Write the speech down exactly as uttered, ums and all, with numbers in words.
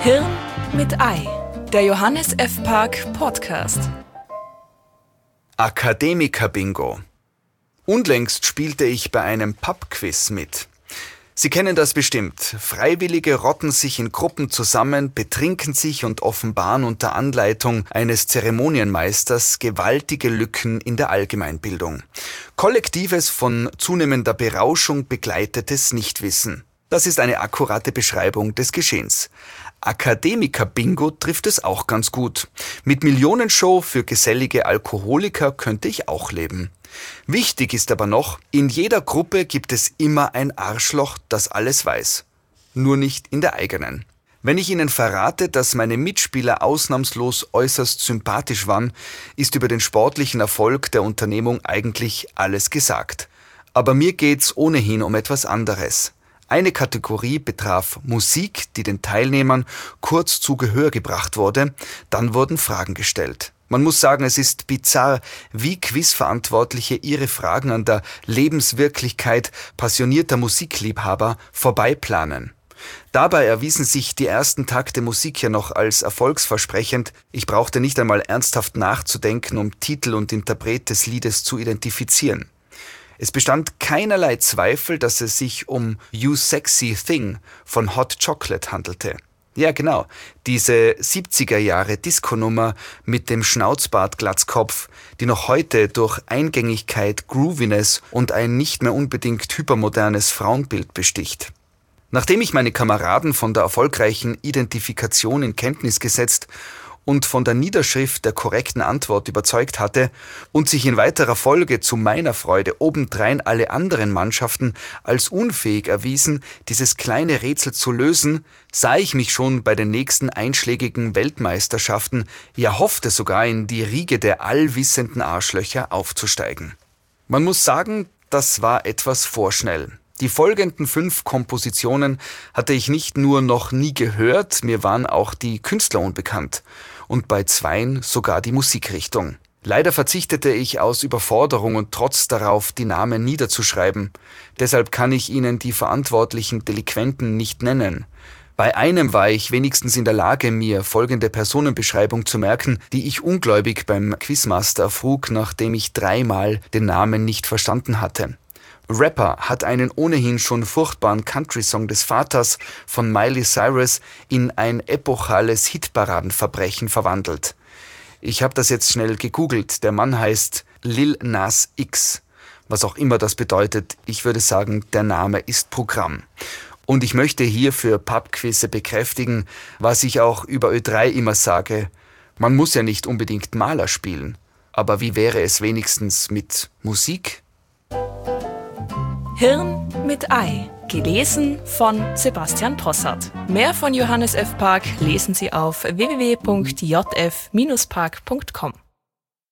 Hirn mit Ei, der Johannes F. Park Podcast. Akademiker-Bingo. Unlängst spielte ich bei einem Pub-Quiz mit. Sie kennen das bestimmt. Freiwillige rotten sich in Gruppen zusammen, betrinken sich und offenbaren unter Anleitung eines Zeremonienmeisters gewaltige Lücken in der Allgemeinbildung. Kollektives, von zunehmender Berauschung begleitetes Nichtwissen. Das ist eine akkurate Beschreibung des Geschehens. Akademiker-Bingo trifft es auch ganz gut. Mit Millionenshow für gesellige Alkoholiker könnte ich auch leben. Wichtig ist aber noch, in jeder Gruppe gibt es immer ein Arschloch, das alles weiß. Nur nicht in der eigenen. Wenn ich Ihnen verrate, dass meine Mitspieler ausnahmslos äußerst sympathisch waren, ist über den sportlichen Erfolg der Unternehmung eigentlich alles gesagt. Aber mir geht's ohnehin um etwas anderes. Eine Kategorie betraf Musik, die den Teilnehmern kurz zu Gehör gebracht wurde, dann wurden Fragen gestellt. Man muss sagen, es ist bizarr, wie Quizverantwortliche ihre Fragen an der Lebenswirklichkeit passionierter Musikliebhaber vorbeiplanen. Dabei erwiesen sich die ersten Takte Musik ja noch als erfolgsversprechend. Ich brauchte nicht einmal ernsthaft nachzudenken, um Titel und Interpret des Liedes zu identifizieren. Es bestand keinerlei Zweifel, dass es sich um You Sexy Thing von Hot Chocolate handelte. Ja genau, diese siebziger Jahre Disco-Nummer mit dem Schnauzbart-Glatzkopf, die noch heute durch Eingängigkeit, Grooviness und ein nicht mehr unbedingt hypermodernes Frauenbild besticht. Nachdem ich meine Kameraden von der erfolgreichen Identifikation in Kenntnis gesetzt und von der Niederschrift der korrekten Antwort überzeugt hatte und sich in weiterer Folge zu meiner Freude obendrein alle anderen Mannschaften als unfähig erwiesen, dieses kleine Rätsel zu lösen, sah ich mich schon bei den nächsten einschlägigen Weltmeisterschaften, ja hoffte sogar in die Riege der allwissenden Arschlöcher aufzusteigen. Man muss sagen, das war etwas vorschnell. Die folgenden fünf Kompositionen hatte ich nicht nur noch nie gehört, mir waren auch die Künstler unbekannt und bei zweien sogar die Musikrichtung. Leider verzichtete ich aus Überforderung und Trotz darauf, die Namen niederzuschreiben. Deshalb kann ich Ihnen die verantwortlichen Delinquenten nicht nennen. Bei einem war ich wenigstens in der Lage, mir folgende Personenbeschreibung zu merken, die ich ungläubig beim Quizmaster erfrug, nachdem ich dreimal den Namen nicht verstanden hatte. Rapper hat einen ohnehin schon furchtbaren Country-Song des Vaters von Miley Cyrus in ein epochales Hitparadenverbrechen verwandelt. Ich habe das jetzt schnell gegoogelt. Der Mann heißt Lil Nas X. Was auch immer das bedeutet, ich würde sagen, der Name ist Programm. Und ich möchte hier für Pubquizze bekräftigen, was ich auch über Ö drei immer sage. Man muss ja nicht unbedingt Maler spielen. Aber wie wäre es wenigstens mit Musik? Hirn mit Ei. Gelesen von Sebastian Possart. Mehr von Johannes F. Park lesen Sie auf w w w punkt j f Bindestrich park punkt com.